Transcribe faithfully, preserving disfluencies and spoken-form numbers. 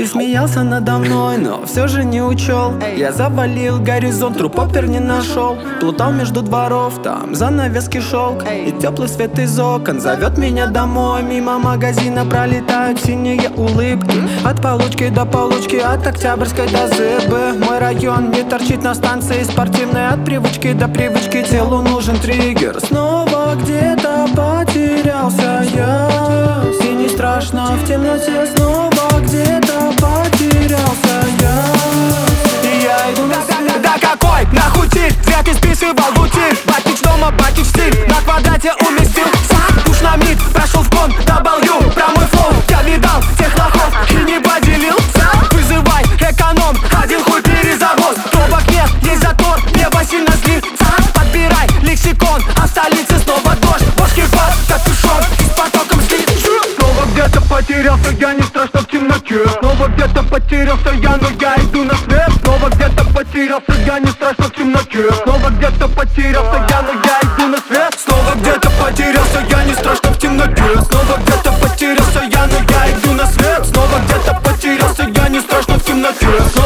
Ты смеялся надо мной, но все же не учел. Я завалил горизонт, труп опер не нашел. Плутал между дворов, там занавески шелк. И теплый свет из окон зовет меня домой. Мимо магазина пролетают синие улыбки. От получки до получки, от Октябрьской до Зыбы. Мой район не торчит на станции спортивной. От привычки до привычки телу нужен триггер. Снова где-то потерялся я. И не страшно в темноте, снова где-то потерялся я. И я иду на свет. Да какой нахуй тиль, зря ты списывал бутиль. Батич дома, батич стиль, на квадрате уместил. Сад, уж на мид, прошел в кон, W. Про мой флоу, я видал тех лохов и не поделил. Вызывай эконом, один хуй перезавоз. Пробок нет, есть затор, небо сильно злит. Подбирай лексикон, а в столице снова дождь. Бошки под капюшон, и с потоком слит. Снова где-то потерялся, я не страшно в темноте. Снова где-то потерялся я, но я иду на свет. Снова где-то потерялся я, не страшно в темноте. Снова где-то потерялся я, но я иду на свет. Снова где-то потерялся я, не страшно в темноте. Снова где-то потерялся я, но я иду на свет. Снова где-то потерялся я, не страшно в темноте.